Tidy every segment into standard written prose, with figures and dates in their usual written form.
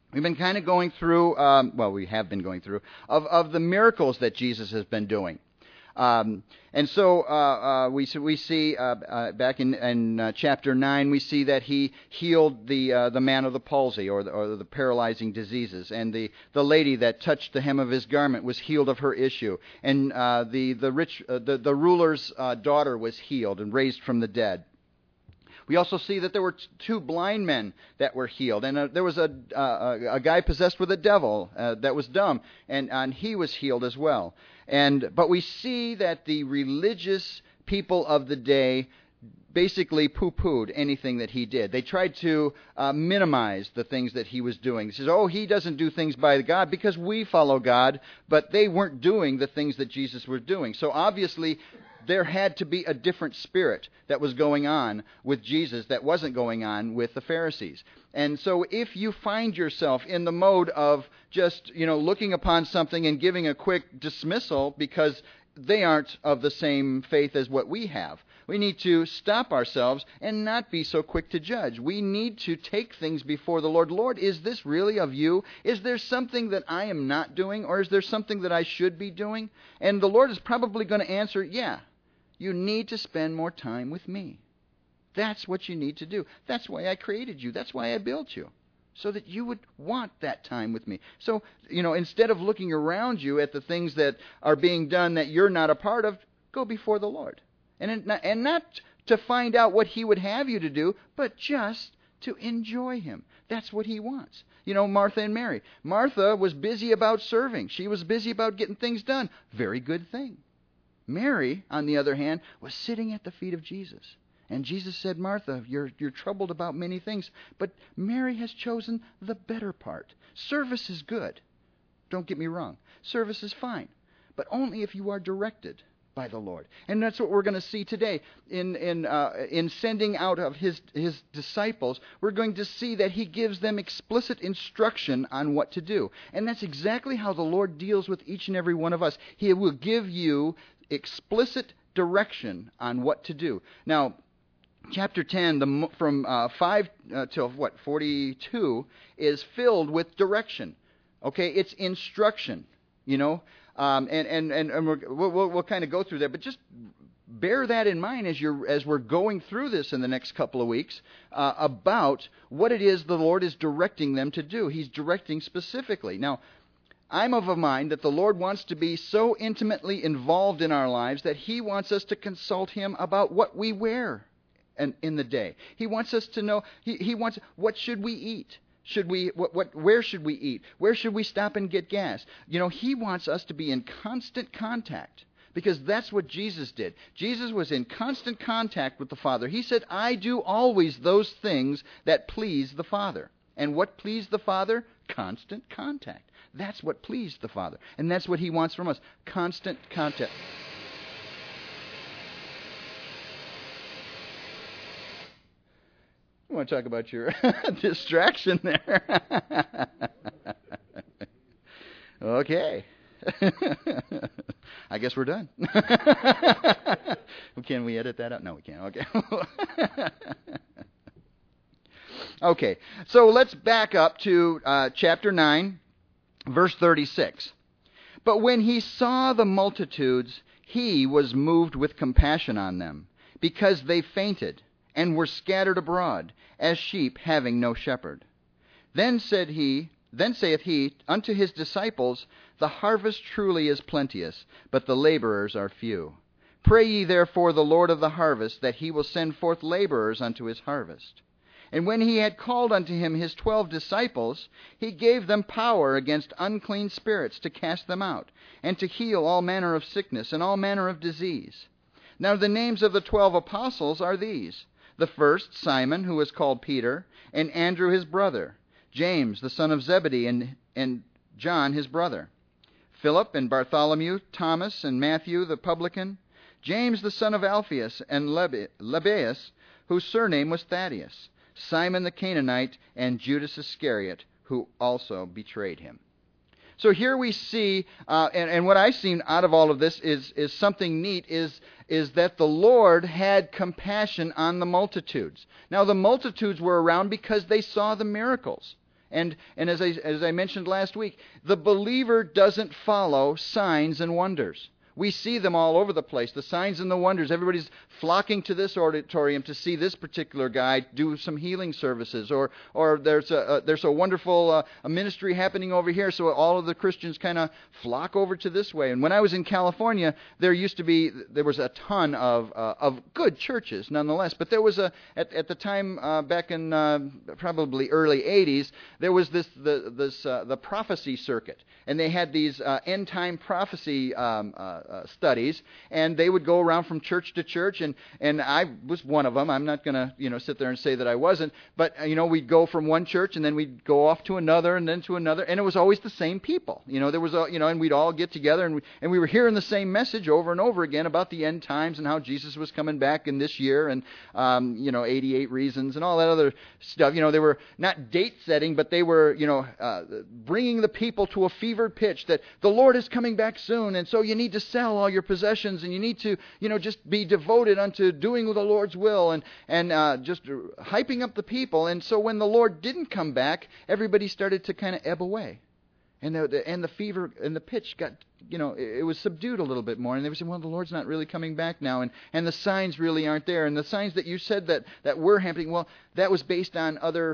We've been kind of going through, we have been going through, of the miracles that Jesus has been doing. And so we see back in chapter 9, we see that he healed the man of the palsy or the paralyzing diseases, and the lady that touched the hem of his garment was healed of her issue, and the ruler's daughter was healed and raised from the dead. We also see that there were two blind men that were healed, and there was a guy possessed with a devil that was dumb, and he was healed as well. But we see that the religious people of the day basically poo-pooed anything that he did. They tried to minimize the things that he was doing. He says, he doesn't do things by God because we follow God, but they weren't doing the things that Jesus was doing. So obviously, there had to be a different spirit that was going on with Jesus that wasn't going on with the Pharisees. And so if you find yourself in the mode of just, looking upon something and giving a quick dismissal because they aren't of the same faith as what we have, we need to stop ourselves and not be so quick to judge. We need to take things before the Lord. Lord, is this really of you? Is there something that I am not doing, or is there something that I should be doing? And the Lord is probably going to answer, yeah. You need to spend more time with me. That's what you need to do. That's why I created you. That's why I built you. So that you would want that time with me. So, instead of looking around you at the things that are being done that you're not a part of, go before the Lord. And not to find out what He would have you to do, but just to enjoy Him. That's what He wants. Martha and Mary. Martha was busy about serving. She was busy about getting things done. Very good thing. Mary, on the other hand, was sitting at the feet of Jesus. And Jesus said, Martha, you're troubled about many things, but Mary has chosen the better part. Service is good. Don't get me wrong. Service is fine, but only if you are directed by the Lord. And that's what we're going to see today. In sending out of his disciples, we're going to see that He gives them explicit instruction on what to do. And that's exactly how the Lord deals with each and every one of us. He will give you explicit direction on what to do. Now, chapter 10, from 5 till 42, is filled with direction. Okay, it's instruction. And we'll kind of go through that, but just bear that in mind as we're going through this in the next couple of weeks about what it is the Lord is directing them to do. He's directing specifically. Now, I'm of a mind that the Lord wants to be so intimately involved in our lives that He wants us to consult Him about what we wear in the day. He wants us to know, He wants, what should we eat? Where should we eat? Where should we stop and get gas? He wants us to be in constant contact, because that's what Jesus did. Jesus was in constant contact with the Father. He said, I do always those things that please the Father. And what pleased the Father? Constant contact. That's what pleased the Father. And that's what He wants from us. Constant contact. I want to talk about your distraction there. Okay. I guess we're done. Can we edit that out? No, we can't. Okay. Okay, so let's back up to chapter 9, verse 36. But when He saw the multitudes, He was moved with compassion on them, because they fainted and were scattered abroad, as sheep having no shepherd. Then saith he unto His disciples, The harvest truly is plenteous, but the laborers are few. Pray ye therefore the Lord of the harvest, that He will send forth laborers unto His harvest. And when He had called unto Him His 12 disciples, He gave them power against unclean spirits to cast them out, and to heal all manner of sickness and all manner of disease. Now the names of the 12 apostles are these: the first, Simon, who is called Peter, and Andrew his brother, James the son of Zebedee, and John his brother, Philip and Bartholomew, Thomas and Matthew the publican, James the son of Alphaeus, and Lebbaeus, whose surname was Thaddeus, Simon the Canaanite, and Judas Iscariot, who also betrayed Him. So here we see, and what I've seen out of all of this is something neat, is that the Lord had compassion on the multitudes. Now the multitudes were around because they saw the miracles. And as I mentioned last week, the believer doesn't follow signs and wonders. We see them all over the place, the signs and the wonders. Everybody's flocking to this auditorium to see this particular guy do some healing services, or there's a wonderful a ministry happening over here, so all of the Christians kind of flock over to this way. And when I was in California, there was a ton of good churches, nonetheless. But there was at the time back in probably early '80s, there was the prophecy circuit, and they had these end time prophecy studies, and they would go around from church to church, and I was one of them. I'm not going to sit there and say that I wasn't, but we'd go from one church, and then we'd go off to another, and then to another, and it was always the same people. There was and we'd all get together, and we were hearing the same message over and over again about the end times and how Jesus was coming back in this year, and 88 reasons and all that other stuff. They were not date setting, but they were bringing the people to a fevered pitch that the Lord is coming back soon, and so you need to sell all your possessions, and you need to, just be devoted unto doing the Lord's will, and just hyping up the people. And so when the Lord didn't come back, everybody started to kind of ebb away, and the fever and the pitch got, it was subdued a little bit more, and they were saying, well, the Lord's not really coming back now, and the signs really aren't there, and the signs that you said that were happening, well, that was based on other,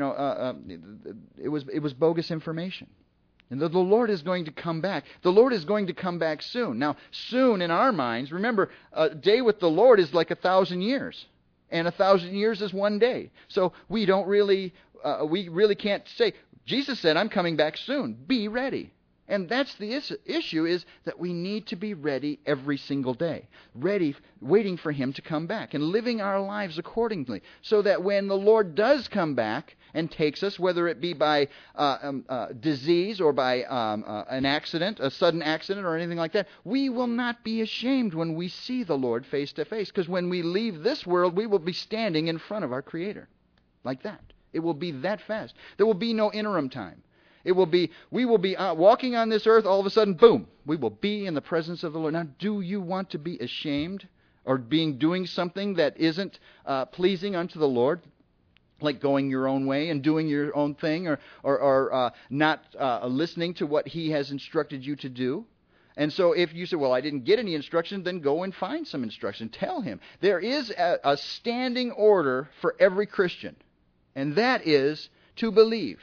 it was bogus information. And the Lord is going to come back. The Lord is going to come back soon. Now, soon in our minds, remember, a day with the Lord is like 1,000 years. And 1,000 years is one day. So we really can't say, Jesus said, I'm coming back soon. Be ready. And that's the issue, is that we need to be ready every single day. Ready, waiting for Him to come back, and living our lives accordingly. So that when the Lord does come back and takes us, whether it be by disease or by an accident, a sudden accident or anything like that, we will not be ashamed when we see the Lord face to face. Because when we leave this world, we will be standing in front of our Creator. Like that. It will be that fast. There will be no interim time. We will be walking on this earth, all of a sudden, boom, we will be in the presence of the Lord. Now, do you want to be ashamed or doing something that isn't pleasing unto the Lord? Like going your own way and doing your own thing, or not listening to what He has instructed you to do? And so if you say, well, I didn't get any instruction, then go and find some instruction. Tell Him. There is a standing order for every Christian, and that is to believe.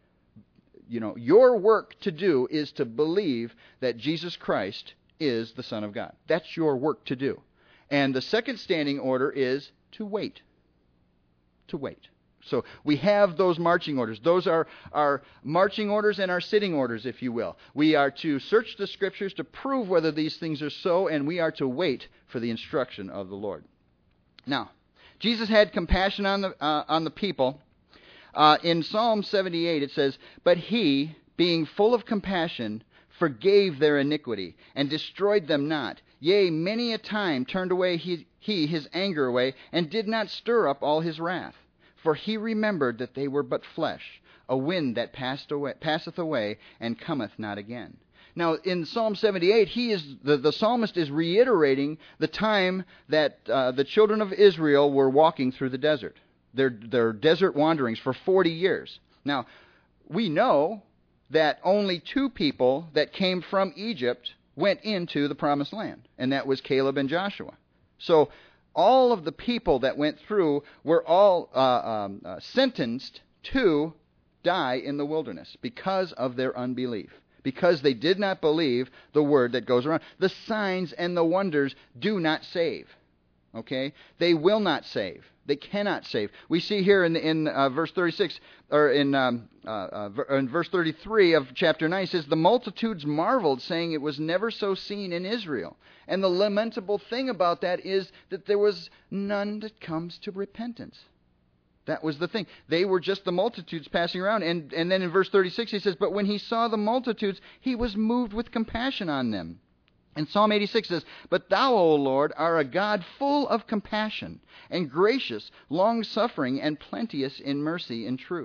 Your work to do is to believe that Jesus Christ is the Son of God. That's your work to do. And the second standing order is to wait. To wait. So we have those marching orders. Those are our marching orders and our sitting orders, if you will. We are to search the Scriptures to prove whether these things are so, and we are to wait for the instruction of the Lord. Now, Jesus had compassion on the people. In Psalm 78 it says, "But He, being full of compassion, forgave their iniquity, and destroyed them not. Yea, many a time turned away he His anger away, and did not stir up all His wrath. For He remembered that they were but flesh, a wind that passeth away, and cometh not again." Now, in Psalm 78, the psalmist is reiterating the time that the children of Israel were walking through the desert. Their desert wanderings for 40 years. Now, we know that only 2 people that came from Egypt went into the Promised Land, and that was Caleb and Joshua. So all of the people that went through were all sentenced to die in the wilderness because of their unbelief, because they did not believe the word that goes around. The signs and the wonders do not save. Okay? They will not save. They cannot save. We see here in verse 36, or in verse 33 of chapter 9, it says, "The multitudes marveled, saying it was never so seen in Israel." And the lamentable thing about that is that there was none that comes to repentance. That was the thing. They were just the multitudes passing around. And then in verse 36 he says, "But when He saw the multitudes, He was moved with compassion on them." And Psalm 86 says, "But Thou, O Lord, are a God full of compassion, and gracious, long-suffering, and plenteous in mercy and truth."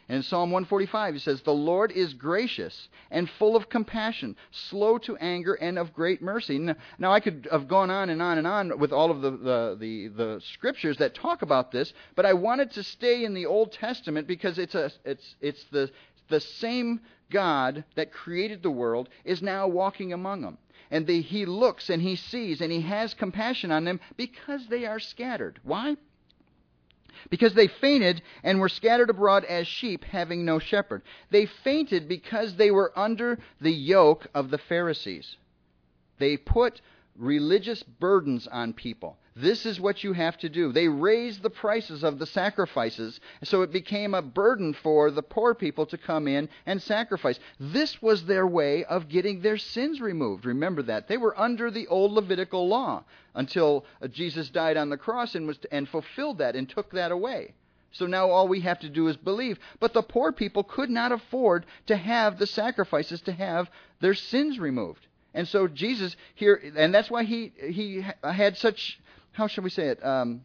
And in Psalm 145, he says, "The Lord is gracious and full of compassion, slow to anger and of great mercy." Now I could have gone on and on and on with all of the scriptures that talk about this, but I wanted to stay in the Old Testament because it's the same God that created the world is now walking among them. And he looks and he sees and he has compassion on them because they are scattered. Why? Because they fainted and were scattered abroad as sheep having no shepherd. They fainted because they were under the yoke of the Pharisees. They put religious burdens on people. This is what you have to do. They raised the prices of the sacrifices, so it became a burden for the poor people to come in and sacrifice. This was their way of getting their sins removed. Remember that. They were under the old Levitical law until Jesus died on the cross and fulfilled that and took that away. So now all we have to do is believe. But the poor people could not afford to have the sacrifices to have their sins removed. And so Jesus here, and that's why he had such, how shall we say it,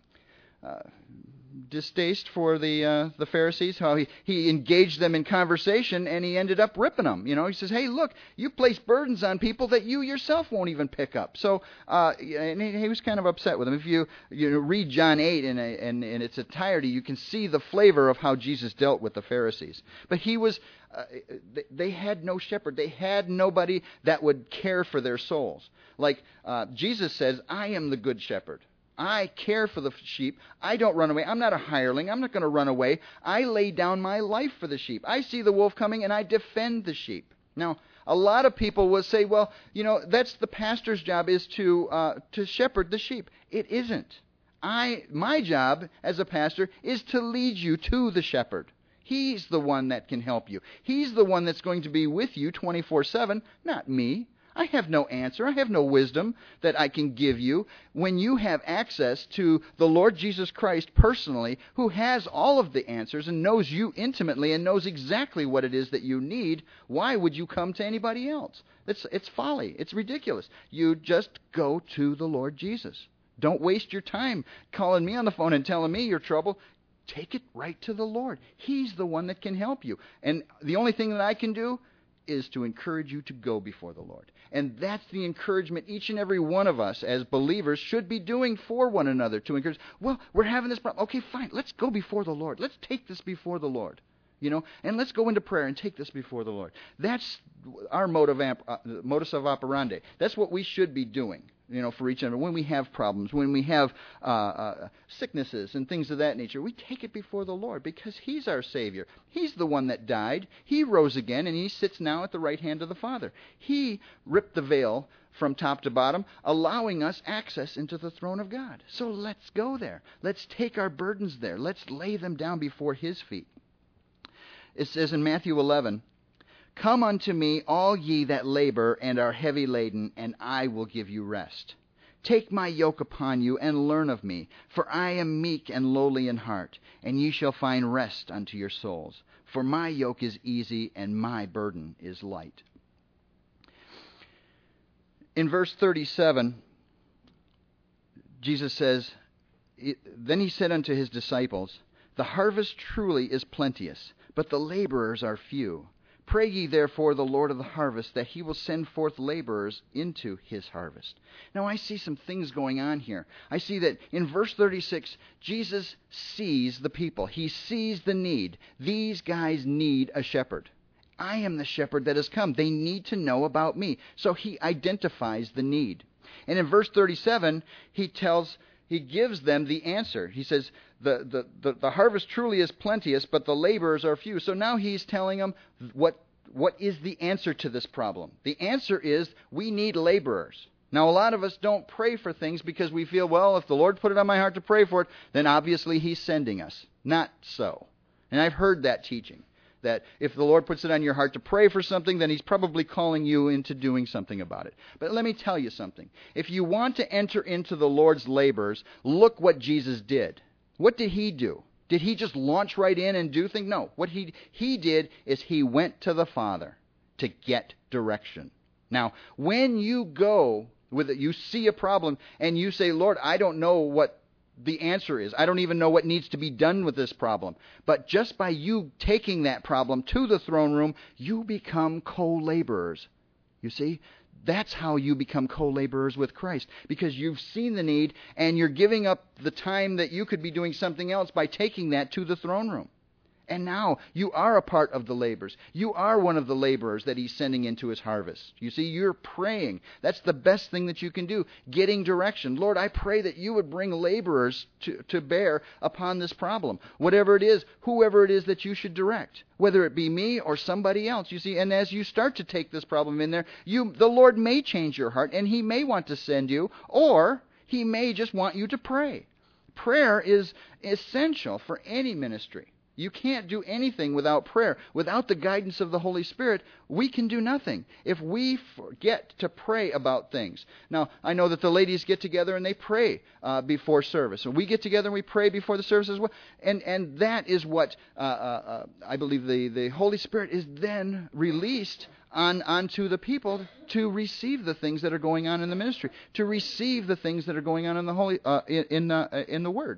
distaste for the Pharisees, how he engaged them in conversation, and he ended up ripping them. He says, "Hey, look, you place burdens on people that you yourself won't even pick up." So, and he was kind of upset with them. If you read John 8 in its entirety, you can see the flavor of how Jesus dealt with the Pharisees. But he was, they had no shepherd. They had nobody that would care for their souls. Like Jesus says, "I am the good shepherd. I care for the sheep. I don't run away. I'm not a hireling. I'm not going to run away. I lay down my life for the sheep. I see the wolf coming and I defend the sheep." Now, a lot of people will say, "Well, that's the pastor's job, is to shepherd the sheep." It isn't. My job as a pastor is to lead you to the shepherd. He's the one that can help you. He's the one that's going to be with you 24/7, not me. I have no answer. I have no wisdom that I can give you. When you have access to the Lord Jesus Christ personally, who has all of the answers and knows you intimately and knows exactly what it is that you need, why would you come to anybody else? It's folly. It's ridiculous. You just go to the Lord Jesus. Don't waste your time calling me on the phone and telling me your trouble. Take it right to the Lord. He's the one that can help you. And the only thing that I can do is to encourage you to go before the Lord. And that's the encouragement each and every one of us as believers should be doing for one another, to encourage, well, we're having this problem. Okay, fine, let's go before the Lord. Let's take this before the Lord. And let's go into prayer and take this before the Lord. That's our modus operandi. That's what we should be doing, for each other. When we have problems, when we have sicknesses and things of that nature, we take it before the Lord because He's our Savior. He's the one that died. He rose again, and He sits now at the right hand of the Father. He ripped the veil from top to bottom, allowing us access into the throne of God. So let's go there. Let's take our burdens there. Let's lay them down before His feet. It says in Matthew 11, "Come unto me, all ye that labor and are heavy laden, and I will give you rest. Take my yoke upon you, and learn of me, for I am meek and lowly in heart, and ye shall find rest unto your souls. For my yoke is easy, and my burden is light." In verse 37, Jesus says, "Then he said unto his disciples, The harvest truly is plenteous, but the laborers are few. Pray ye therefore the Lord of the harvest that He will send forth laborers into His harvest." Now I see some things going on here. I see that in verse 36, Jesus sees the people. He sees the need. These guys need a shepherd. I am the shepherd that has come. They need to know about me. So He identifies the need. And in verse 37, He gives them the answer. He says, the harvest truly is plenteous, but the laborers are few. So now He's telling them what is the answer to this problem. The answer is we need laborers. Now, a lot of us don't pray for things because we feel, well, if the Lord put it on my heart to pray for it, then obviously He's sending us. Not so. And I've heard that teaching, that if the Lord puts it on your heart to pray for something, then He's probably calling you into doing something about it. But let me tell you something. If you want to enter into the Lord's labors, look what Jesus did. What did He do? Did He just launch right in and do things? No. What He did is He went to the Father to get direction. Now, when you go with it, you see a problem and you say, "Lord, I don't know what the answer is. I don't even know what needs to be done with this problem. But just by you taking that problem to the throne room, you become co-laborers. You see? That's how you become co-laborers with Christ, because you've seen the need and you're giving up the time that you could be doing something else by taking that to the throne room. And now you are a part of the labors. You are one of the laborers that he's sending into his harvest. You see, you're praying. That's the best thing that you can do, getting direction. Lord, I pray that you would bring laborers to bear upon this problem. Whatever it is, whoever it is that you should direct, whether it be me or somebody else. You see, and as you start to take this problem in there, the Lord may change your heart, and he may want to send you, or he may just want you to pray. Prayer is essential for any ministry. You can't do anything without prayer. Without the guidance of the Holy Spirit, we can do nothing. If we forget to pray about things. Now, I know that the ladies get together and they pray before service. And we get together and we pray before the service as well. And that is what I believe the Holy Spirit is then released onto the people to receive the things that are going on in the ministry, to receive the things that are going on in the Holy in the Word.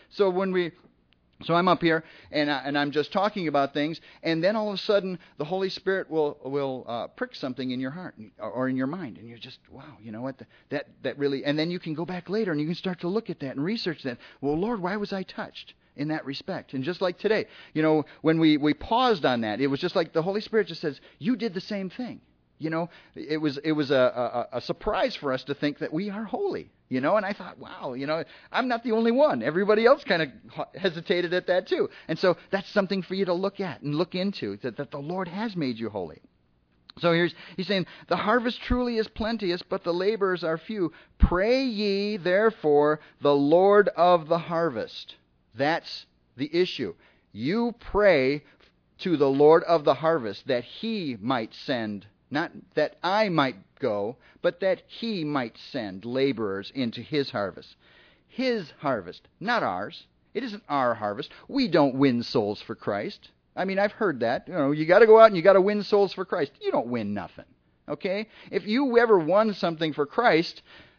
So I'm up here, and I'm just talking about things, and then all of a sudden, the Holy Spirit will prick something in your heart or in your mind, and you're just, wow, you know what, that really, and then you can go back later, and you can start to look at that and research that. Well, Lord, why was I touched in that respect? And just like today, you know, when we paused on that, it was just like the Holy Spirit just says, you did the same thing. You know, it was a surprise for us to think that we are holy, you know, and I thought, wow, you know, I'm not the only one. Everybody else kind of hesitated at that too. And so that's something for you to look at and look into, that the Lord has made you holy. So he's saying, the harvest truly is plenteous, but the laborers are few. Pray ye, therefore, the Lord of the harvest. That's the issue. You pray to the Lord of the harvest that he might send. Not that I might go, but that he might send laborers into his harvest. His harvest, not ours. It isn't our harvest. We don't win souls for Christ. I mean, I've heard that. You know, you got to go out and you got to win souls for Christ. You don't win nothing. Okay? If you ever won something for Christ,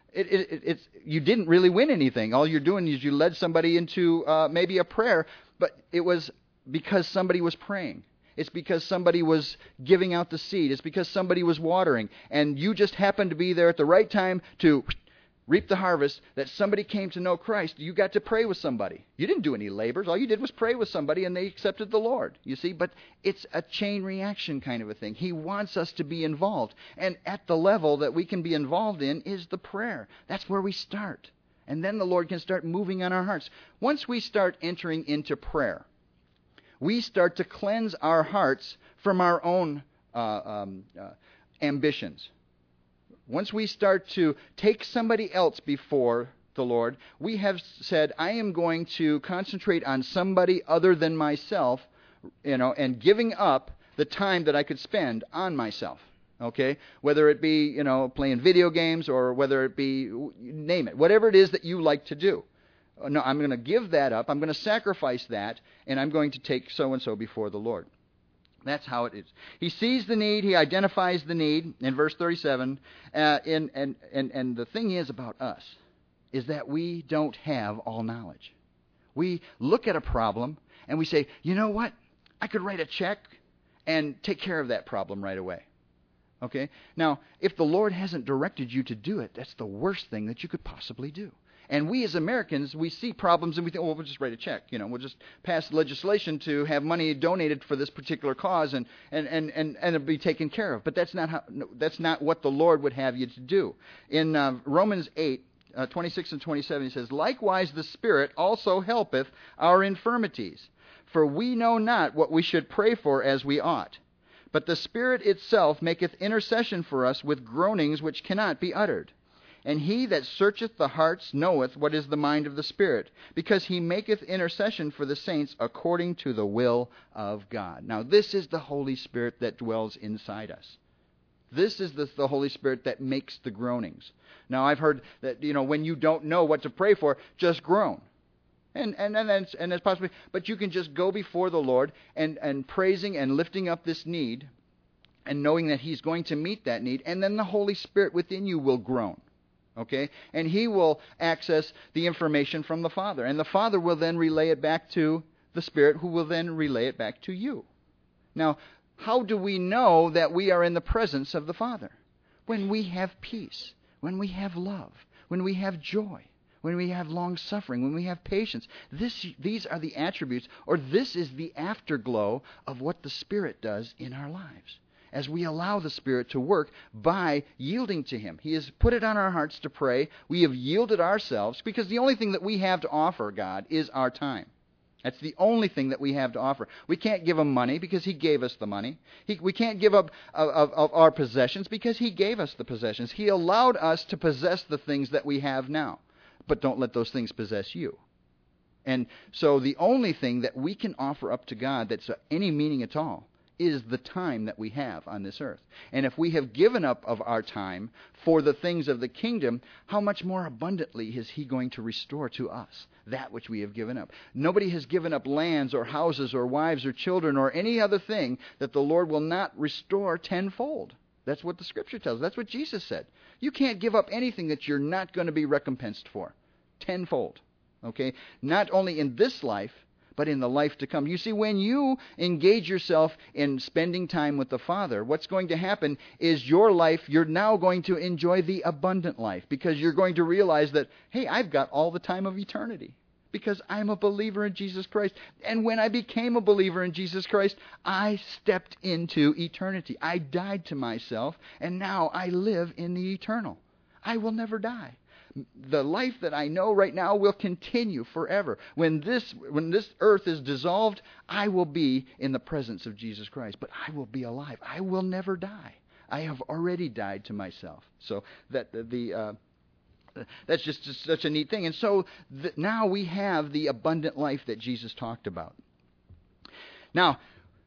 you didn't really win anything. All you're doing is you led somebody into maybe a prayer, but it was because somebody was praying. It's because somebody was giving out the seed. It's because somebody was watering. And you just happened to be there at the right time to reap the harvest, that somebody came to know Christ. You got to pray with somebody. You didn't do any labors. All you did was pray with somebody, and they accepted the Lord. You see, but it's a chain reaction kind of a thing. He wants us to be involved. And at the level that we can be involved in is the prayer. That's where we start. And then the Lord can start moving on our hearts. Once we start entering into prayer, we start to cleanse our hearts from our own ambitions. Once we start to take somebody else before the Lord, we have said, I am going to concentrate on somebody other than myself, you know, and giving up the time that I could spend on myself. Okay? Whether it be, you know, playing video games, or whether it be, name it, whatever it is that you like to do. No, I'm going to give that up. I'm going to sacrifice that, and I'm going to take so-and-so before the Lord. That's how it is. He sees the need. He identifies the need in verse 37. And the thing is about us is that we don't have all knowledge. We look at a problem, and we say, you know what? I could write a check and take care of that problem right away. Okay? Now, if the Lord hasn't directed you to do it, that's the worst thing that you could possibly do. And we as Americans, we see problems and we think, oh, we'll just write a check. You know, we'll just pass legislation to have money donated for this particular cause and it'll be taken care of. But that's not what the Lord would have you to do. In Romans 8, 26 and 27, he says, likewise the Spirit also helpeth our infirmities. For we know not what we should pray for as we ought. But the Spirit itself maketh intercession for us with groanings which cannot be uttered. And he that searcheth the hearts knoweth what is the mind of the Spirit, because he maketh intercession for the saints according to the will of God. Now, this is the Holy Spirit that dwells inside us. This is the Holy Spirit that makes the groanings. Now, I've heard that, you know, when you don't know what to pray for, just groan. And that's possibly, but you can just go before the Lord and praising and lifting up this need and knowing that he's going to meet that need, and then the Holy Spirit within you will groan. Okay? And he will access the information from the Father. And the Father will then relay it back to the Spirit, who will then relay it back to you. Now, how do we know that we are in the presence of the Father? When we have peace, when we have love, when we have joy, when we have long-suffering, when we have patience. These are the attributes, or this is the afterglow of what the Spirit does in our lives, as we allow the Spirit to work by yielding to Him. He has put it on our hearts to pray. We have yielded ourselves, because the only thing that we have to offer God is our time. That's the only thing that we have to offer. We can't give Him money because He gave us the money. We can't give up of our possessions because He gave us the possessions. He allowed us to possess the things that we have now. But don't let those things possess you. And so the only thing that we can offer up to God that's any meaning at all is the time that we have on this earth. And if we have given up of our time for the things of the kingdom, how much more abundantly is He going to restore to us that which we have given up? Nobody has given up lands or houses or wives or children or any other thing that the Lord will not restore tenfold. That's what the Scripture tells us. That's what Jesus said. You can't give up anything that you're not going to be recompensed for tenfold. Okay? Not only in this life, but in the life to come. You see, when you engage yourself in spending time with the Father, what's going to happen is your life, you're now going to enjoy the abundant life, because you're going to realize that, hey, I've got all the time of eternity because I'm a believer in Jesus Christ. And when I became a believer in Jesus Christ, I stepped into eternity. I died to myself, and now I live in the eternal. I will never die. The life that I know right now will continue forever. When this earth is dissolved, I will be in the presence of Jesus Christ. But I will be alive. I will never die. I have already died to myself. So that's just such a neat thing. And so now we have the abundant life that Jesus talked about. Now,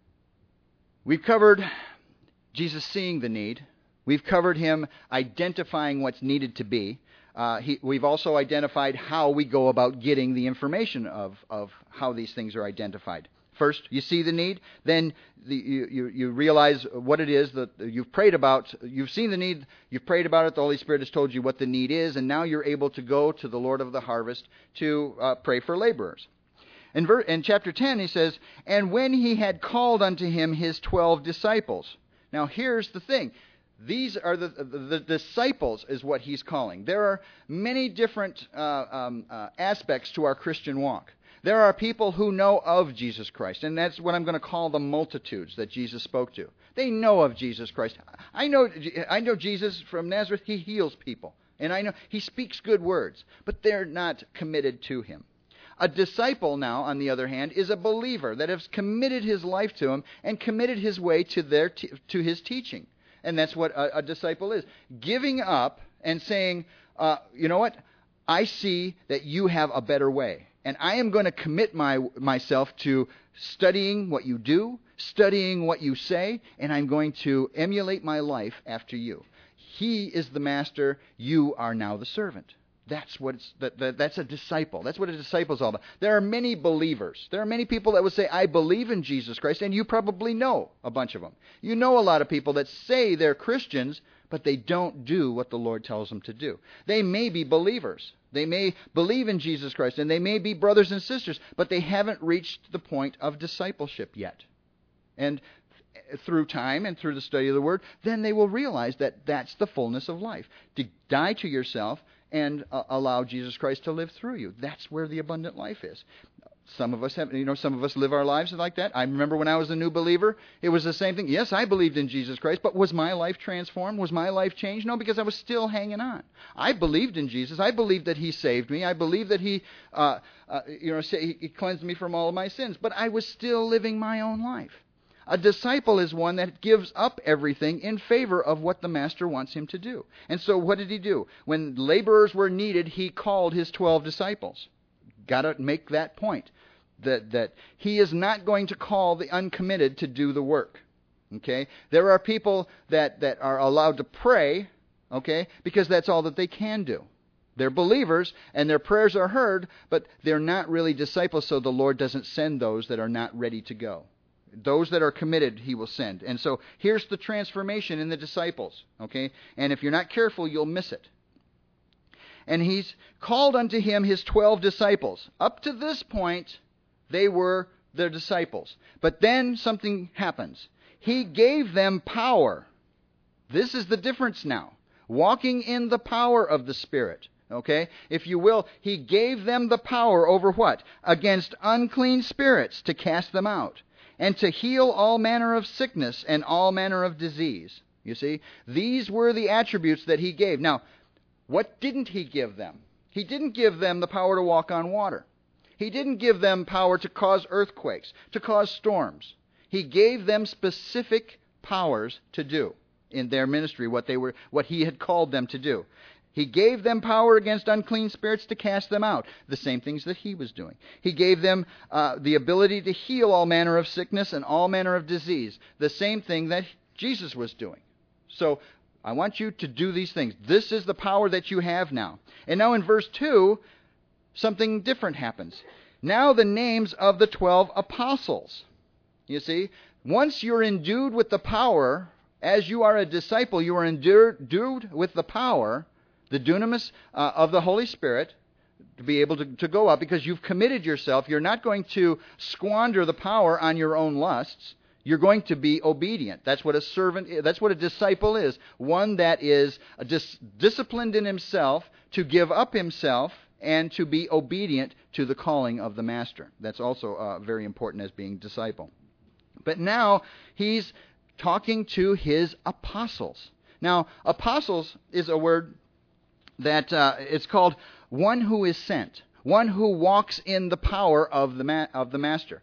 we've covered Jesus seeing the need. We've covered Him identifying what's needed to be. We've also identified how we go about getting the information of how these things are identified. First, you see the need, then you realize what it is that you've prayed about. You've seen the need, you've prayed about it, the Holy Spirit has told you what the need is, and now you're able to go to the Lord of the harvest to pray for laborers. In chapter 10, he says, "And when He had called unto Him His 12 disciples." Now here's the thing. These are the disciples is what He's calling. There are many different aspects to our Christian walk. There are people who know of Jesus Christ, and that's what I'm going to call the multitudes that Jesus spoke to. They know of Jesus Christ. I know Jesus from Nazareth. He heals people, and I know He speaks good words, but they're not committed to Him. A disciple now, on the other hand, is a believer that has committed his life to Him and committed his way to His teaching. And that's what a disciple is. Giving up and saying, you know what? I see that you have a better way. And I am going to commit myself to studying what you do, studying what you say, and I'm going to emulate my life after you. He is the master. You are now the servant. That's a disciple. That's what a disciple is all about. There are many believers. There are many people that would say, I believe in Jesus Christ, and you probably know a bunch of them. You know a lot of people that say they're Christians, but they don't do what the Lord tells them to do. They may be believers. They may believe in Jesus Christ, and they may be brothers and sisters, but they haven't reached the point of discipleship yet. And through time and through the study of the Word, then they will realize that that's the fullness of life. To die to yourself and allow Jesus Christ to live through you. That's where the abundant life is. Some of us live our lives like that. I remember when I was a new believer, it was the same thing. Yes, I believed in Jesus Christ, but was my life transformed? Was my life changed? No, because I was still hanging on. I believed in Jesus. I believed that He saved me. I believed that He cleansed me from all of my sins. But I was still living my own life. A disciple is one that gives up everything in favor of what the Master wants him to do. And so what did He do? When laborers were needed, He called His 12 disciples. Got to make that point. That He is not going to call the uncommitted to do the work. Okay? There are people that are allowed to pray, okay, because that's all that they can do. They're believers, and their prayers are heard, but they're not really disciples, so the Lord doesn't send those that are not ready to go. Those that are committed, He will send. And so here's the transformation in the disciples, okay? And if you're not careful, you'll miss it. And he's called unto him his 12 disciples. Up to this point, they were their disciples. But then something happens. He gave them power. This is the difference now. Walking in the power of the Spirit. Okay? If you will, he gave them the power over what? Against unclean spirits, to cast them out. And to heal all manner of sickness and all manner of disease. You see? These were the attributes that he gave. Now, what didn't he give them? He didn't give them the power to walk on water. He didn't give them power to cause earthquakes, to cause storms. He gave them specific powers to do in their ministry, what he had called them to do. He gave them power against unclean spirits to cast them out. The same things that he was doing. He gave them the ability to heal all manner of sickness and all manner of disease. The same thing that Jesus was doing. So, I want you to do these things. This is the power that you have now. And now in verse 2, something different happens. Now the names of the 12 apostles. You see, once you're endued with the power, as you are a disciple, you are endued with the power, the dunamis of the Holy Spirit, to be able to go up, because you've committed yourself. You're not going to squander the power on your own lusts. You're going to be obedient. That's what a servant is. That's what a disciple is. One that is disciplined in himself to give up himself and to be obedient to the calling of the master. That's also very important as being disciple. But now he's talking to his apostles. Now, apostles is a word that it's called one who is sent. One who walks in the power of the master.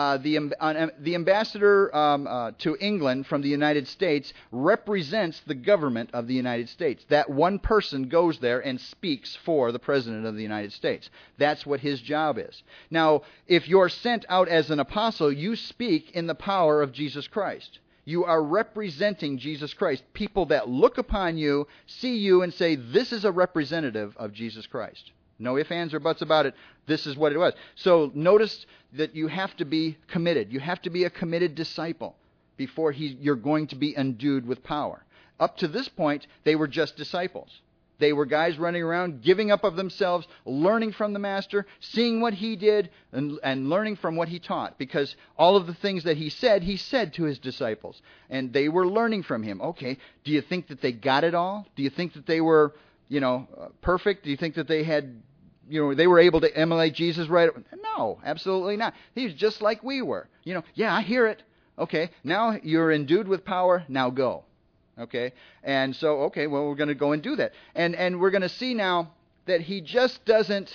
The ambassador to England from the United States represents the government of the United States. That one person goes there and speaks for the President of the United States. That's what his job is. Now, if you're sent out as an apostle, you speak in the power of Jesus Christ. You are representing Jesus Christ. People that look upon you, see you, and say, this is a representative of Jesus Christ. No ifs, ands, or buts about it. This is what it was. So notice that you have to be committed. You have to be a committed disciple before you're going to be endued with power. Up to this point, they were just disciples. They were guys running around, giving up of themselves, learning from the Master, seeing what he did, and learning from what he taught. Because all of the things that he said to his disciples. And they were learning from him. Okay, do you think that they got it all? Do you think that they were perfect? Do you think that they had, they were able to emulate Jesus right? No, absolutely not. He was just like we were. Yeah, I hear it. Okay, now you're endued with power, now go. Okay, and so, we're going to go and do that. And we're going to see now that he just doesn't,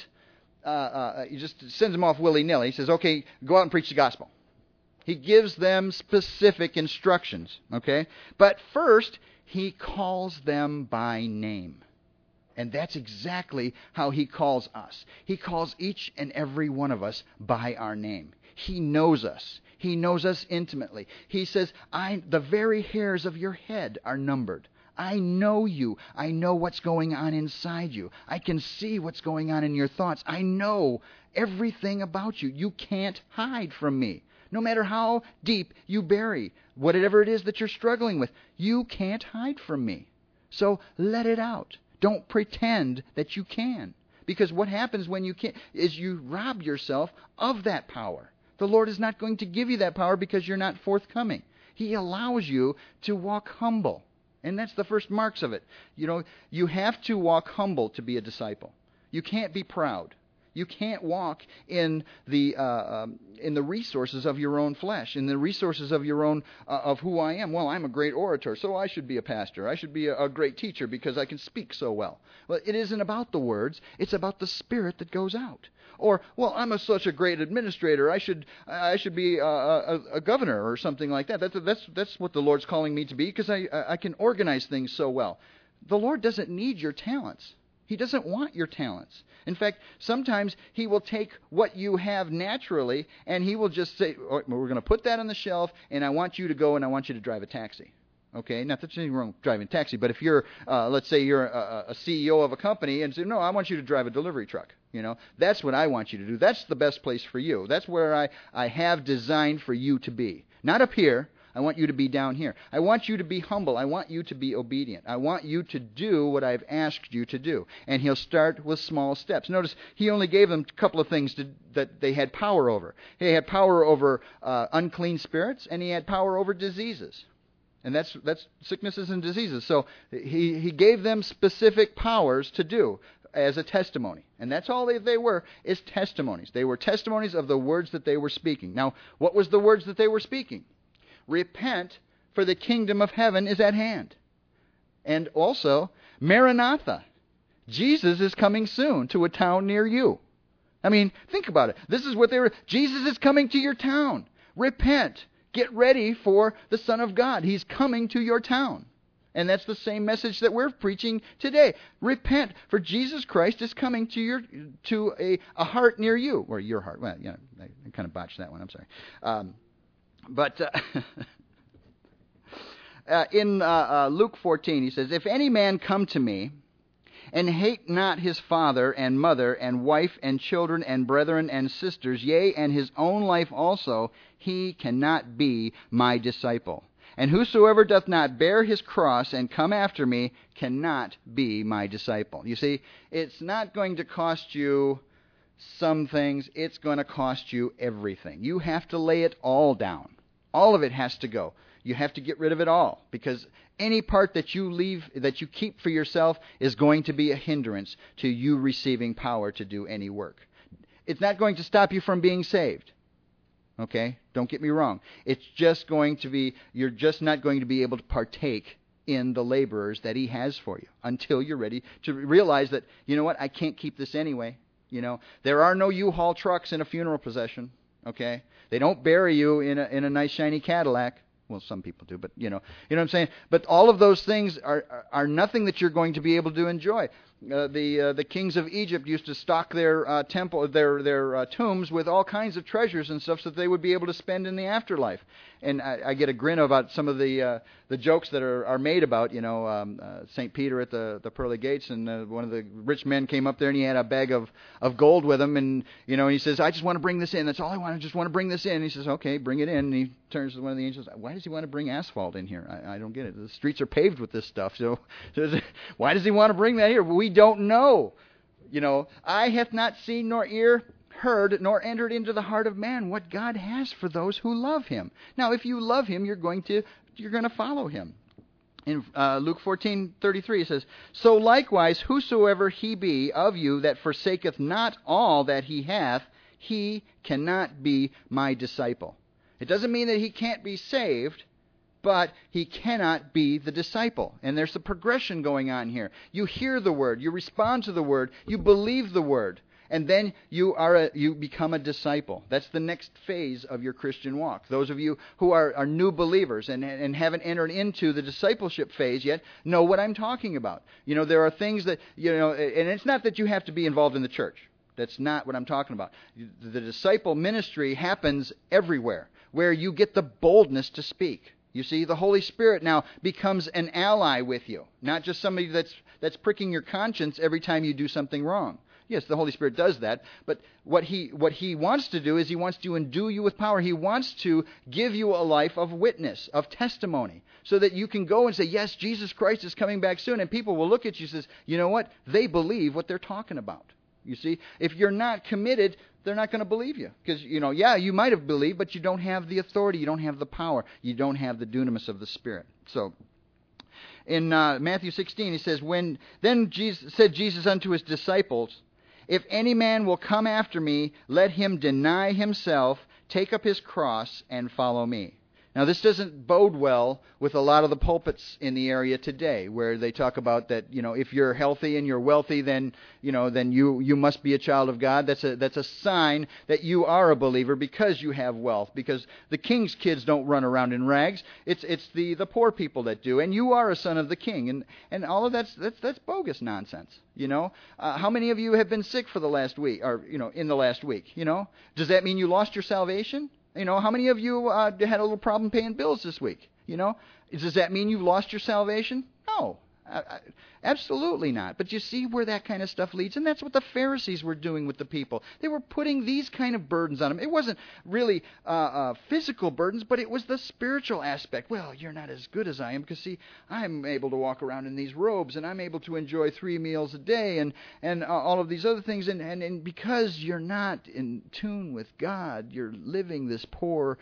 he just sends them off willy-nilly. He says, okay, go out and preach the gospel. He gives them specific instructions, okay? But first, he calls them by name. And that's exactly how he calls us. He calls each and every one of us by our name. He knows us. He knows us intimately. He says, the very hairs of your head are numbered. I know you. I know what's going on inside you. I can see what's going on in your thoughts. I know everything about you. You can't hide from me. No matter how deep you bury whatever it is that you're struggling with, you can't hide from me. So let it out. Don't pretend that you can. Because what happens when you can't is you rob yourself of that power. The Lord is not going to give you that power because you're not forthcoming. He allows you to walk humble. And that's the first marks of it. You have to walk humble to be a disciple. You can't be proud. You can't walk in the resources of your own flesh, in the resources of your own of who I am. Well, I'm a great orator, so I should be a pastor. I should be a great teacher because I can speak so well. Well, it isn't about the words; it's about the spirit that goes out. Or, well, I'm such a great administrator. I should be a governor or something like that. That's what the Lord's calling me to be because I can organize things so well. The Lord doesn't need your talents. He doesn't want your talents. In fact, sometimes He will take what you have naturally and He will just say, we're going to put that on the shelf and I want you to go and I want you to drive a taxi. Okay, not that there's anything wrong with driving a taxi, but if you're, let's say you're a CEO of a company and say, no, I want you to drive a delivery truck. That's what I want you to do. That's the best place for you. That's where I have designed for you to be. Not up here. I want you to be down here. I want you to be humble. I want you to be obedient. I want you to do what I've asked you to do. And he'll start with small steps. Notice he only gave them a couple of things that they had power over. He had power over unclean spirits, and he had power over diseases. And that's sicknesses and diseases. So he gave them specific powers to do as a testimony. And that's all they were, is testimonies. They were testimonies of the words that they were speaking. Now, what was the words that they were speaking? Repent, for the kingdom of heaven is at hand. And also, Maranatha. Jesus is coming soon to a town near you. I mean, think about it. This is what they were. Jesus is coming to your town. Repent. Get ready for the Son of God. He's coming to your town. And that's the same message that we're preaching today. Repent, for Jesus Christ is coming to a heart near you. Or your heart. Well, I kind of botched that one. I'm sorry. In Luke 14, he says, "If any man come to me, and hate not his father and mother and wife and children and brethren and sisters, yea, and his own life also, he cannot be my disciple. And whosoever doth not bear his cross and come after me cannot be my disciple." You see, it's not going to cost you some things. It's going to cost you everything. You have to lay it all down. All of it has to go. You have to get rid of it all, because any part that you leave, that you keep for yourself, is going to be a hindrance to you receiving power to do any work. It's not going to stop you from being saved. Okay? Don't get me wrong. It's just going to be, you're just not going to be able to partake in the laborers that he has for you until you're ready to realize that, you know what, I can't keep this anyway. There are no U-Haul trucks in a funeral procession. Okay? They don't bury you in a nice shiny Cadillac. Well, some people do, but you know what I'm saying. But all of those things are nothing that you're going to be able to enjoy. The kings of Egypt used to stock their their tombs with all kinds of treasures and stuff, so that they would be able to spend in the afterlife. And I get a grin about some of the jokes that are made about St. Peter at the pearly gates, and one of the rich men came up there and he had a bag of gold with him, and he says, "I just want to bring this in. That's all I want. I just want to bring this in." And he says, "Okay, bring it in." And he turns to one of the angels. "Why does he want to bring asphalt in here? I don't get it. The streets are paved with this stuff. So why does he want to bring that here?" We don't know. "Eye hath not seen, nor ear heard, nor entered into the heart of man what God has for those who love him." Now, if you love him, you're going to follow him. In Luke 14:33, it says, "So likewise, whosoever he be of you that forsaketh not all that he hath, he cannot be my disciple." It doesn't mean that he can't be saved, but he cannot be the disciple. And there's a progression going on here. You hear the word, you respond to the word, you believe the word, and then you become a disciple. That's the next phase of your Christian walk. Those of you who are new believers and haven't entered into the discipleship phase yet know what I'm talking about. There are things that, and it's not that you have to be involved in the church. That's not what I'm talking about. The disciple ministry happens everywhere, where you get the boldness to speak. You see, the Holy Spirit now becomes an ally with you, not just somebody that's pricking your conscience every time you do something wrong. Yes, the Holy Spirit does that, but what he wants to do is he wants to endue you with power. He wants to give you a life of witness, of testimony, so that you can go and say, "Yes, Jesus Christ is coming back soon," and people will look at you and says, "You know what? They believe what they're talking about." You see, if you're not committed, they're not going to believe you. Because, you might have believed, but you don't have the authority, you don't have the power, you don't have the dunamis of the Spirit. So, in Matthew 16, he says, said Jesus unto his disciples, "If any man will come after me, let him deny himself, take up his cross, and follow me." Now, this doesn't bode well with a lot of the pulpits in the area today, where they talk about that, if you're healthy and you're wealthy, then you must be a child of God. That's a sign that you are a believer because you have wealth. Because the king's kids don't run around in rags. It's the poor people that do, and you are a son of the king. And all of that's bogus nonsense. How many of you have been sick for the last week, or in the last week? Does that mean you lost your salvation? How many of you had a little problem paying bills this week? Does that mean you've lost your salvation? No. Absolutely not. But you see where that kind of stuff leads, and that's what the Pharisees were doing with the people. They were putting these kind of burdens on them. It wasn't really physical burdens, but it was the spiritual aspect. Well, you're not as good as I am because, see, I'm able to walk around in these robes, and I'm able to enjoy 3 meals a day, and all of these other things, and because you're not in tune with God, you're living this poor,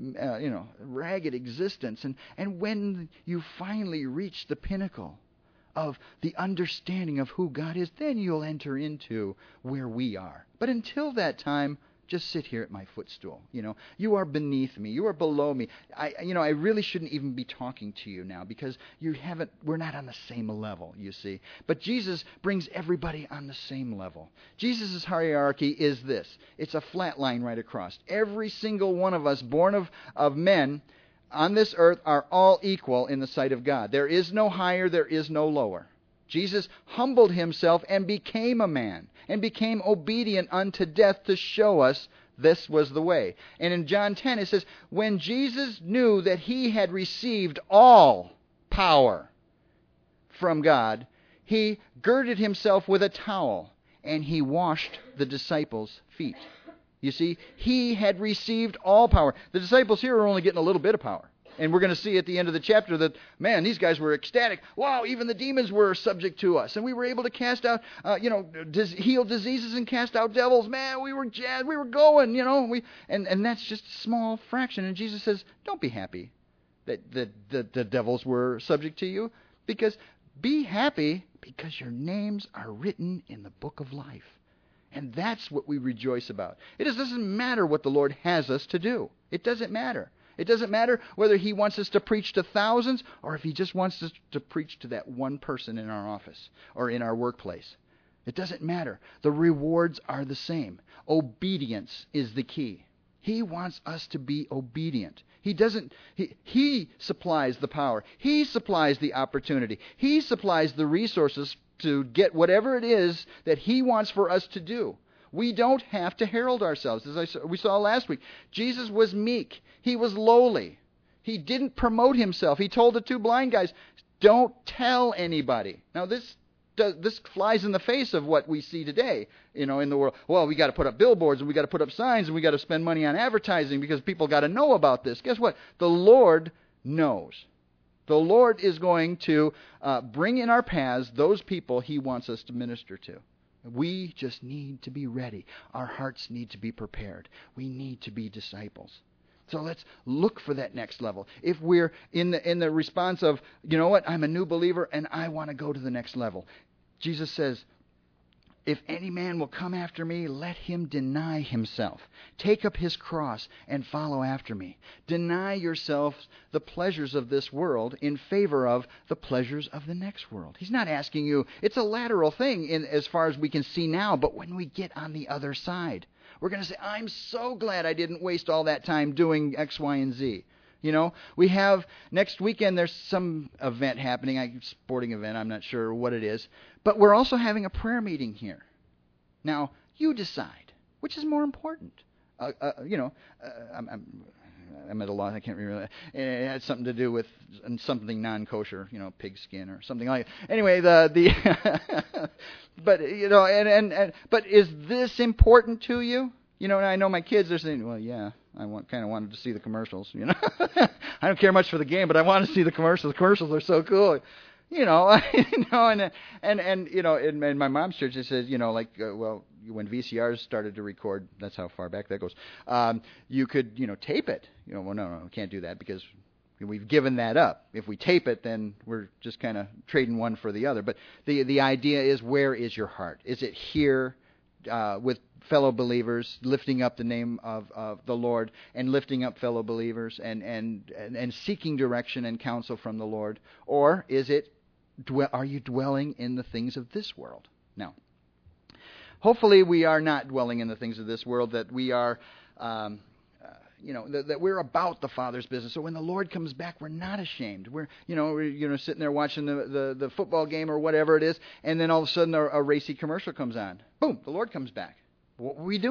ragged existence. And when you finally reach the pinnacle of the understanding of who God is, then you'll enter into where we are. But until that time, just sit here at my footstool. You are beneath me. You are below me. I really shouldn't even be talking to you now because we're not on the same level, you see. But Jesus brings everybody on the same level. Jesus' hierarchy is this. It's a flat line right across. Every single one of us born of men on this earth are all equal in the sight of God. There is no higher, there is no lower. Jesus humbled himself and became a man and became obedient unto death to show us this was the way. And in John 10 it says, when Jesus knew that he had received all power from God, he girded himself with a towel and he washed the disciples' feet. You see, he had received all power. The disciples here are only getting a little bit of power. And we're going to see at the end of the chapter that, man, these guys were ecstatic. Wow, even the demons were subject to us. And we were able to cast out, heal diseases and cast out devils. Man, we were jazzed. We were going, and that's just a small fraction. And Jesus says, don't be happy that the devils were subject to you. Because be happy because your names are written in the book of life. And that's what we rejoice about. It doesn't matter what the Lord has us to do. It doesn't matter. It doesn't matter whether he wants us to preach to thousands or if he just wants us to preach to that one person in our office or in our workplace. It doesn't matter. The rewards are the same. Obedience is the key. He wants us to be obedient. He supplies the power. He supplies the opportunity. He supplies the resources to get whatever it is that he wants for us to do. We don't have to herald ourselves. As we saw last week, Jesus was meek. He was lowly. He didn't promote himself. He told the 2 blind guys, don't tell anybody. Now this flies in the face of what we see today, in the world. Well, we got to put up billboards and we got to put up signs and we got to spend money on advertising because people got to know about this. Guess what? The Lord knows. The Lord is going to bring in our paths those people he wants us to minister to. We just need to be ready. Our hearts need to be prepared. We need to be disciples. So let's look for that next level. If we're in the response of, you know what, I'm a new believer and I want to go to the next level. Jesus says, if any man will come after me, let him deny himself. Take up his cross and follow after me. Deny yourself the pleasures of this world in favor of the pleasures of the next world. He's not asking you. It's a lateral thing as far as we can see now, but when we get on the other side, we're going to say, I'm so glad I didn't waste all that time doing X, Y, and Z. We have next weekend, there's some event happening, a sporting event, I'm not sure what it is, but we're also having a prayer meeting here. Now, you decide, which is more important? I'm at a loss, I can't remember. It had something to do with something non-kosher, pig skin or something like that. Anyway, but, but is this important to you? And I know my kids are saying, well, yeah, I kind of wanted to see the commercials, I don't care much for the game, but I want to see the commercials. The commercials are so cool. And my mom's church, it says, when VCRs started to record, that's how far back that goes, you could, tape it. Well, no, we can't do that because we've given that up. If we tape it, then we're just kind of trading one for the other. But the idea is, where is your heart? Is it here with fellow believers, lifting up the name of the Lord and lifting up fellow believers and seeking direction and counsel from the Lord? Or are you dwelling in the things of this world? Now, hopefully we are not dwelling in the things of this world, that we are, that we're about the Father's business. So when the Lord comes back, we're not ashamed. We're sitting there watching the football game or whatever it is, and then all of a sudden a racy commercial comes on. Boom, the Lord comes back. What were we doing?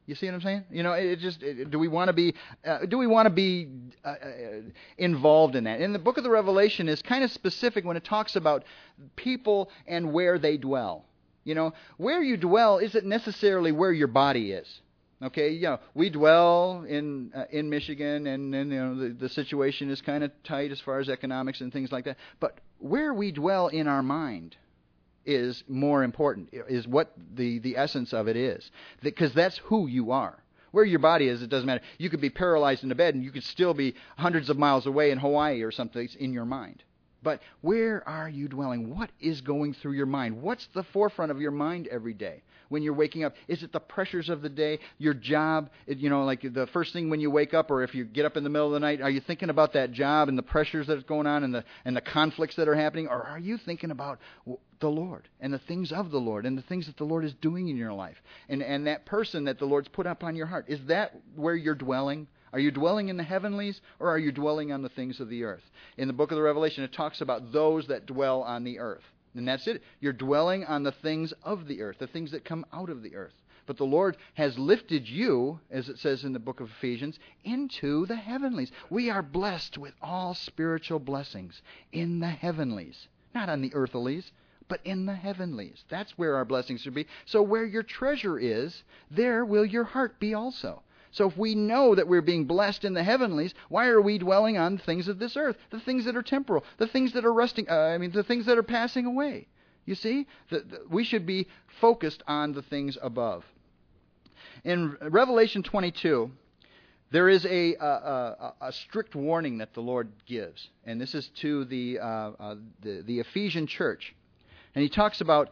You see what I'm saying? Do we want to be involved in that? And the book of the Revelation is kind of specific when it talks about people and where they dwell. Where you dwell isn't necessarily where your body is. Okay, we dwell in Michigan, and the situation is kind of tight as far as economics and things like that. But where we dwell in our mind is more important, is what the essence of it is. Because that's who you are. Where your body is, it doesn't matter. You could be paralyzed in a bed and you could still be hundreds of miles away in Hawaii or something in your mind. But where are you dwelling? What is going through your mind? What's the forefront of your mind every day when you're waking up? Is it the pressures of the day, your job? Like the first thing when you wake up, or if you get up in the middle of the night, are you thinking about that job and the pressures that's going on and the conflicts that are happening? Or are you thinking about the Lord and the things of the Lord and the things that the Lord is doing in your life? And that person that the Lord's put up on your heart, is that where you're dwelling? Are you dwelling in the heavenlies, or are you dwelling on the things of the earth? In the book of the Revelation, it talks about those that dwell on the earth. And that's it. You're dwelling on the things of the earth, the things that come out of the earth. But the Lord has lifted you, as it says in the book of Ephesians, into the heavenlies. We are blessed with all spiritual blessings in the heavenlies. Not on the earthlies, but in the heavenlies. That's where our blessings should be. So where your treasure is, there will your heart be also. So if we know that we're being blessed in the heavenlies, why are we dwelling on things of this earth? The things that are temporal, the things that are the things that are passing away. You see? We should be focused on the things above. In Revelation 22, there is a strict warning that the Lord gives. And this is to the Ephesian church. And he talks about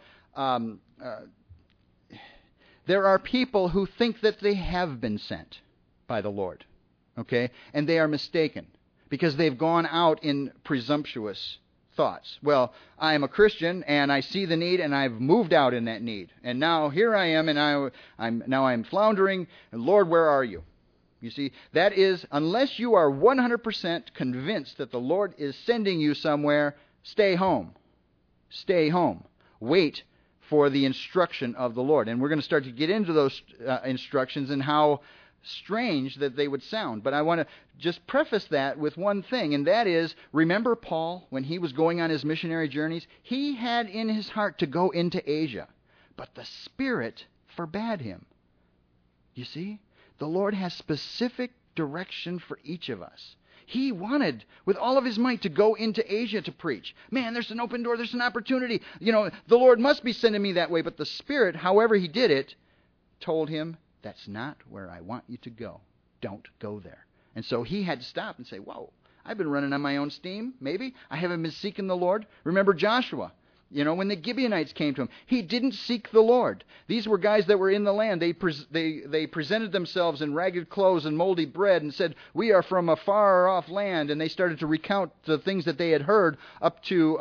there are people who think that they have been sent by the Lord, okay? And they are mistaken because they've gone out in presumptuous thoughts. Well, I am a Christian and I see the need and I've moved out in that need. And now here I am and I'm floundering. And Lord, where are you? You see, that is, unless you are 100% convinced that the Lord is sending you somewhere, stay home. Stay home. Wait for the instruction of the Lord. And we're going to start to get into those instructions and how strange that they would sound. But I want to just preface that with one thing, and that is, remember Paul, when he was going on his missionary journeys? He had in his heart to go into Asia, but the Spirit forbade him. You see? The Lord has specific direction for each of us. He wanted, with all of his might, to go into Asia to preach. Man, there's an open door, there's an opportunity. The Lord must be sending me that way. But the Spirit, however he did it, told him, that's not where I want you to go. Don't go there. And so he had to stop and say, whoa, I've been running on my own steam, maybe. I haven't been seeking the Lord. Remember Joshua. When the Gibeonites came to him, he didn't seek the Lord. These were guys that were in the land. They presented themselves in ragged clothes and moldy bread and said, we are from a far-off land. And they started to recount the things that they had heard up to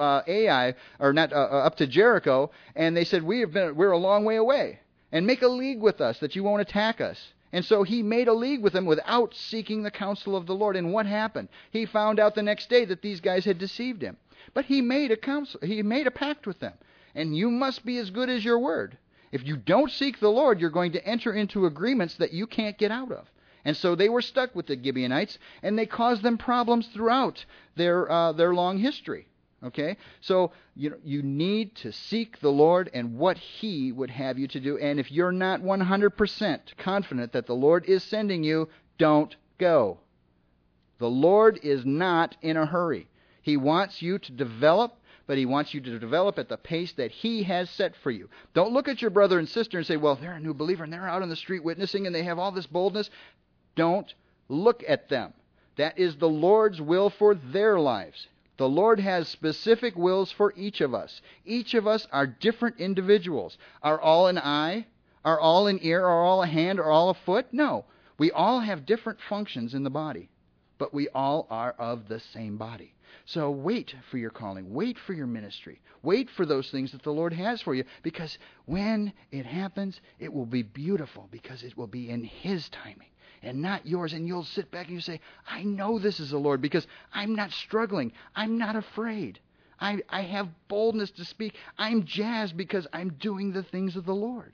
up to Jericho. And they said, we're a long way away. And make a league with us that you won't attack us. And so he made a league with them without seeking the counsel of the Lord. And what happened? He found out the next day that these guys had deceived him. But he made a pact with them. And you must be as good as your word. If you don't seek the Lord, you're going to enter into agreements that you can't get out of. And so they were stuck with the Gibeonites, and they caused them problems throughout their long history. Okay? So you need to seek the Lord and what he would have you to do. And if you're not 100% confident that the Lord is sending you, don't go. The Lord is not in a hurry. He wants you to develop, but he wants you to develop at the pace that he has set for you. Don't look at your brother and sister and say, well, they're a new believer and they're out on the street witnessing and they have all this boldness. Don't look at them. That is the Lord's will for their lives. The Lord has specific wills for each of us. Each of us are different individuals. Are all an eye? Are all an ear? Are all a hand? Are all a foot? No. We all have different functions in the body, but we all are of the same body. So wait for your calling. Wait for your ministry. Wait for those things that the Lord has for you, because when it happens, it will be beautiful, because it will be in his timing and not yours. And you'll sit back and you say, I know this is the Lord because I'm not struggling. I'm not afraid. I have boldness to speak. I'm jazzed because I'm doing the things of the Lord.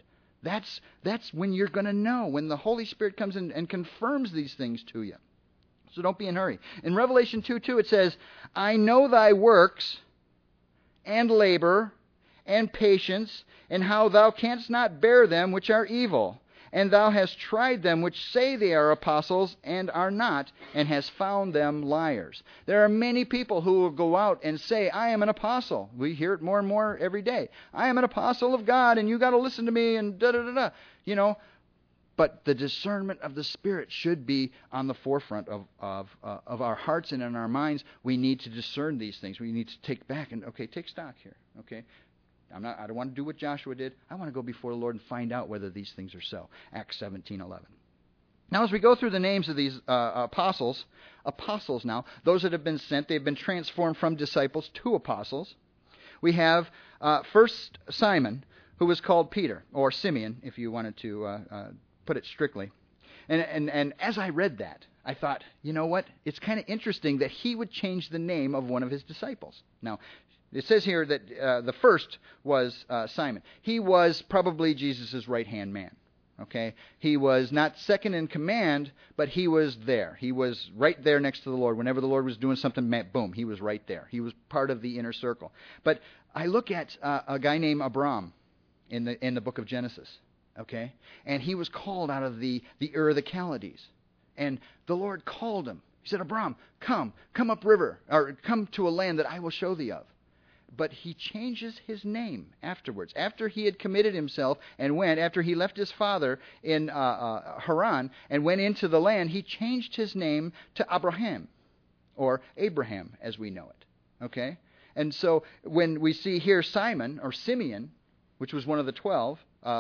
That's when you're going to know, when the Holy Spirit comes in and confirms these things to you. So don't be in a hurry. In Revelation 2:2 it says, I know thy works and labor and patience, and how thou canst not bear them which are evil. And thou hast tried them which say they are apostles and are not, and hast found them liars. There are many people who will go out and say, I am an apostle. We hear it more and more every day. I am an apostle of God, and you got to listen to me, and da-da-da-da. You know, but the discernment of the Spirit should be on the forefront of our hearts and in our minds. We need to discern these things. We need to take back and, take stock here. Okay? I don't want to do what Joshua did. I want to go before the Lord and find out whether these things are so. Acts 17:11. Now, as we go through the names of these apostles now, those that have been sent, they've been transformed from disciples to apostles. We have first Simon, who was called Peter, or Simeon, if you wanted to put it strictly. And as I read that, I thought, you know what? It's kind of interesting that he would change the name of one of his disciples. Now, it says here that the first was Simon. He was probably Jesus' right-hand man. Okay? He was not second in command, but he was there. He was right there next to the Lord. Whenever the Lord was doing something, boom, he was right there. He was part of the inner circle. But I look at a guy named Abram in the book of Genesis. Okay? And he was called out of the Ur of the Chaldees. And the Lord called him. He said, Abram, come upriver, or come to a land that I will show thee of. But he changes his name afterwards. After he had committed himself and after he left his father in Haran and went into the land, he changed his name to Abraham, or Abraham as we know it. Okay? And so when we see here Simon, or Simeon, which was one of the 12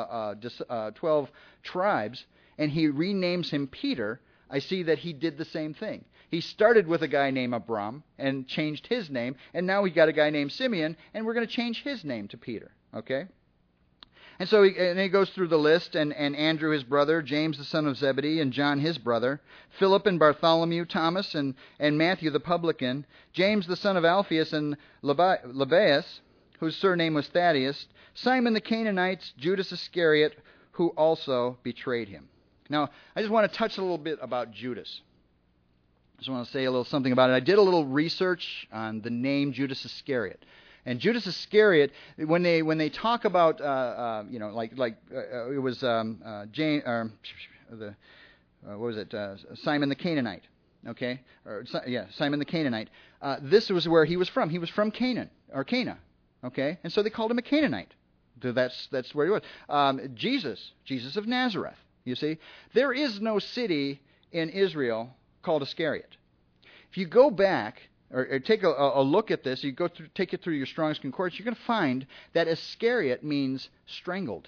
tribes, and he renames him Peter, I see that he did the same thing. He started with a guy named Abram and changed his name, and now we got a guy named Simeon, and we're going to change his name to Peter. Okay? And so he goes through the list, and Andrew his brother, James the son of Zebedee, and John his brother, Philip and Bartholomew, Thomas and Matthew the publican, James the son of Alphaeus and Lebbaeus, whose surname was Thaddeus, Simon the Canaanite, Judas Iscariot, who also betrayed him. Now, I just want to touch a little bit about Judas. I just want to say a little something about it. I did a little research on the name Judas Iscariot. And Judas Iscariot, when they talk about, it was James, what was it? Simon the Canaanite. Okay, Simon the Canaanite. This was where he was from. He was from Canaan or Cana. Okay, and so they called him a Canaanite. That's where he was. Jesus of Nazareth. You see, there is no city in Israel called Iscariot. If you go back or take a look at this, take it through your Strong's Concordance, you're going to find that Iscariot means strangled.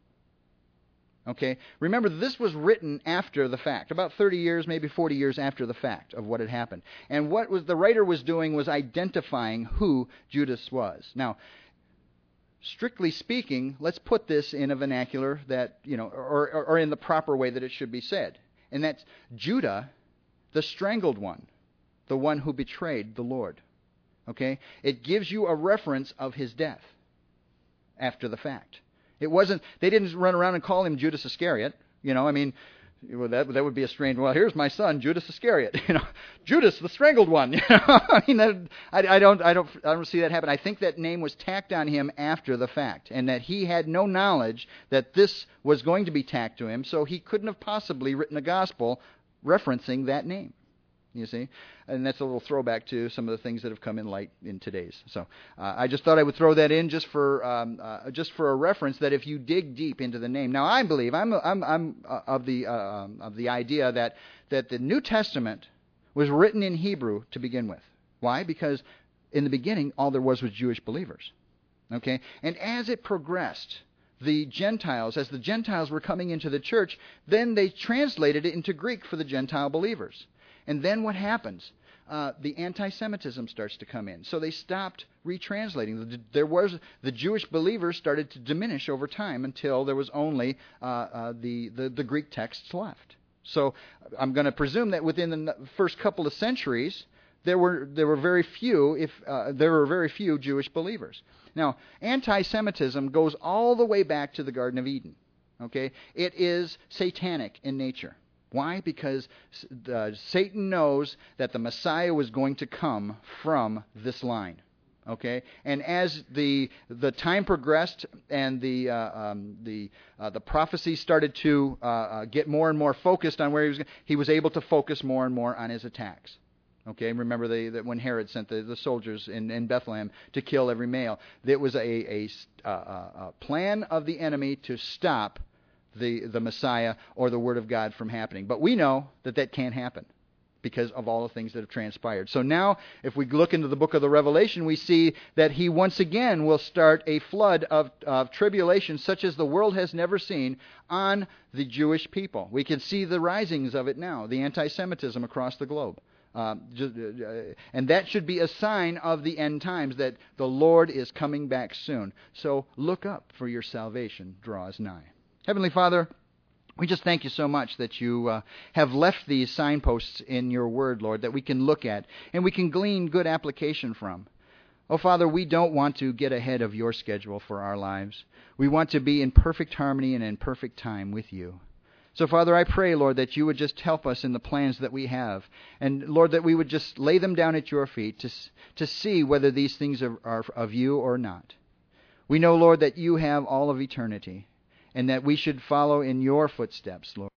Okay? Remember, this was written after the fact, about 30 years, maybe 40 years after the fact of what had happened. And what the writer was doing was identifying who Judas was. Now, strictly speaking, let's put this in a vernacular that, or in the proper way that it should be said. And that's Judah, the strangled one, the one who betrayed the Lord. Okay? It gives you a reference of his death after the fact. They didn't run around and call him Judas Iscariot. That would be a strange, well, here's my son, Judas Iscariot. Judas, the strangled one. I don't see that happen. I think that name was tacked on him after the fact, and that he had no knowledge that this was going to be tacked to him, so he couldn't have possibly written a gospel referencing that name. You see? And that's a little throwback to some of the things that have come in light in today's. So I just thought I would throw that in just for a reference that if you dig deep into the name. Now I believe I'm of the idea that the New Testament was written in Hebrew to begin with. Why? Because in the beginning all there was Jewish believers. Okay? And as it progressed, as the Gentiles were coming into the church, then they translated it into Greek for the Gentile believers. And then what happens? The anti-Semitism starts to come in. So they stopped retranslating. The Jewish believers started to diminish over time until there was only the Greek texts left. So I'm going to presume that within the first couple of centuries, there were very few Jewish believers. Now, anti-Semitism goes all the way back to the Garden of Eden. Okay? It is satanic in nature. Why? Because Satan knows that the Messiah was going to come from this line. Okay, and as the time progressed and the prophecy started to get more and more focused on where he was able to focus more and more on his attacks. Okay, remember that when Herod sent the soldiers in Bethlehem to kill every male, it was a plan of the enemy to stop the Messiah or the Word of God from happening. But we know that can't happen, because of all the things that have transpired. So now, if we look into the book of the Revelation, we see that he once again will start a flood of tribulation such as the world has never seen on the Jewish people. We can see the risings of it now, the anti-Semitism across the globe. And that should be a sign of the end times, that the Lord is coming back soon. So look up, for your salvation draws nigh. Heavenly Father, we just thank you so much that you have left these signposts in your word, Lord, that we can look at and we can glean good application from. Oh, Father, we don't want to get ahead of your schedule for our lives. We want to be in perfect harmony and in perfect time with you. So, Father, I pray, Lord, that you would just help us in the plans that we have. And, Lord, that we would just lay them down at your feet to see whether these things are of you or not. We know, Lord, that you have all of eternity, and that we should follow in your footsteps, Lord.